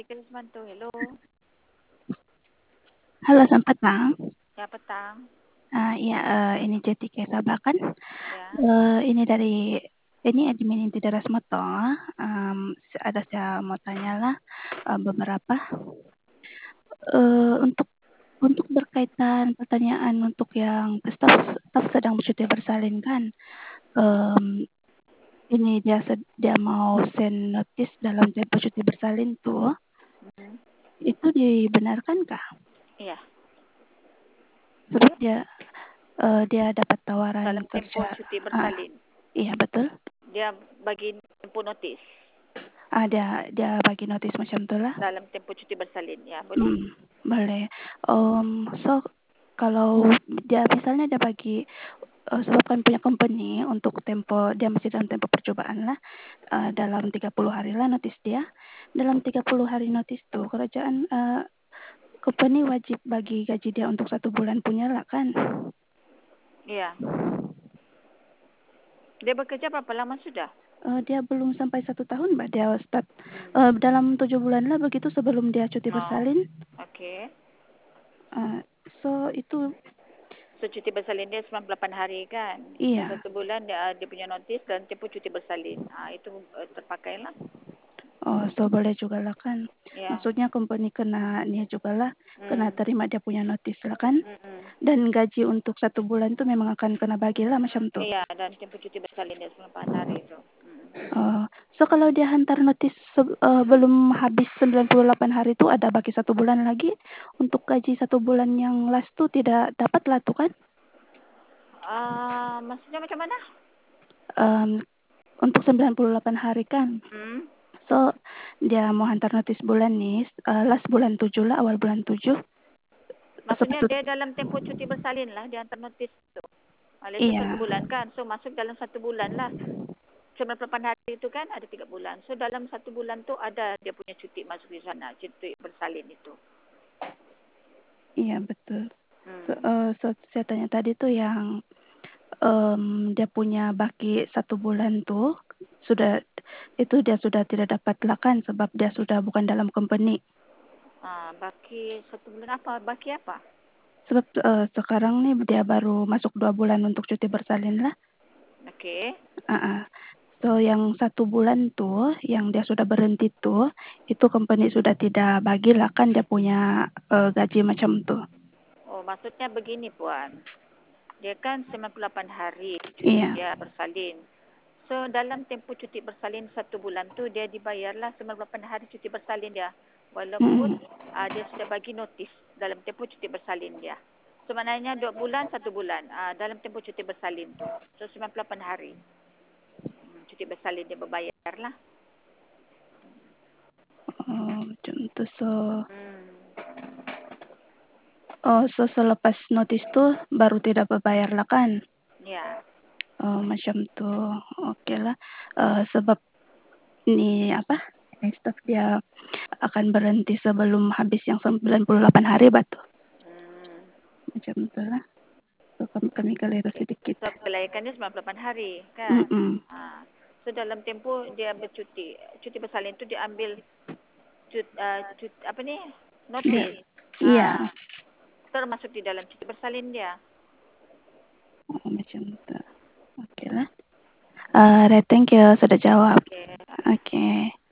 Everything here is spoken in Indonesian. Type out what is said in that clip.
Krismanto, hello. Halo, selamat petang. Ya, petang. Iya, ini Jeti Kesaba kan. Ya. Ini dari ini admin Inti Daras Moto. Ada saya mau tanya lah beberapa untuk berkaitan pertanyaan untuk yang staf sedang cuti bersalin kan. Ini dia mau send notice dalam tempo cuti bersalin tuh. Itu dibenarkankah? Iya. Sebab dia dapat tawaran Dalam tempo kerja. cuti bersalin. Iya betul. Dia bagi tempo notis. Dia bagi notis macam tu lah. Dalam tempo cuti bersalin, ya boleh. Boleh. So kalau dia misalnya dia bagi sebabkan punya company untuk tempo dia masih dalam tempo percobaan lah, dalam 30 hari lah notis dia. Dalam 30 hari notis tu kerajaan company wajib bagi gaji dia untuk 1 bulan punya lah kan. Iya. Dia bekerja berapa lama sudah? Dia belum sampai 1 tahun mbak, dia start dalam 7 bulan lah begitu sebelum dia cuti bersalin. Okey. So itu So cuti bersalin dia 98 hari kan? Iya. So 1 bulan dia punya notis dan tempo cuti bersalin. Itu terpakai lah. So boleh juga lah kan. Ya. Maksudnya company kena ni juga lah, kena terima dia punya notis lah kan. Dan gaji untuk 1 bulan tu memang akan kena bagi lah macam tu. Iya, dan tempo cuti bersalin dia 98 hari itu. So kalau dia hantar notis belum habis 98 hari tu ada bagi 1 bulan lagi, untuk gaji 1 bulan yang last tu tidak dapat lah tu kan. Maksudnya macam mana? Untuk 98 hari kan. So dia mau hantar notis bulan ni last bulan 7 lah, awal bulan 7. Maksudnya dia dalam tempo cuti bersalin lah dia hantar notis tu. Let's say 1 bulan kan. So masuk dalam 1 bulan lah. 98 hari itu kan ada 3 bulan. So dalam 1 bulan tu ada dia punya cuti masuk di sana, cuti bersalin itu. Iya betul. So saya tanya tadi tu yang dia punya baki 1 bulan tu dia sudah tidak dapat lah kan sebab dia sudah bukan dalam company. Baki 1 bulan apa? Baki apa? Sebab sekarang ni dia baru masuk 2 bulan untuk cuti bersalin lah. Okey. So yang 1 bulan tu yang dia sudah berhenti tu, itu company sudah tidak bagilah kan dia punya gaji macam tu. Maksudnya begini Puan. Dia kan 98 hari cuti dia bersalin. So dalam tempoh cuti bersalin 1 bulan tu dia dibayarlah 98 hari cuti bersalin dia. Walaupun dia sudah bagi notis dalam tempoh cuti bersalin dia. So maknanya 2 bulan 1 bulan dalam tempoh cuti bersalin tu. So 98 hari. Cuti bersalin dia berbayarlah. Macam tu so selepas notis tu baru tidak berbayar lah kan. Ya. Macam tu. Okey lah. Sebab ni apa? Staf dia akan berhenti sebelum habis yang 98 hari batu. Macam tu lah. So kami keliru sedikit. So kelayakannya 98 hari kan. So dalam tempoh dia bercuti, cuti bersalin tu dia ambil apa ni? Notis. Iya. Termasuk di dalam cuti bersalin dia. Macam tu. Okey lah. Thank you sudah jawab. Okey.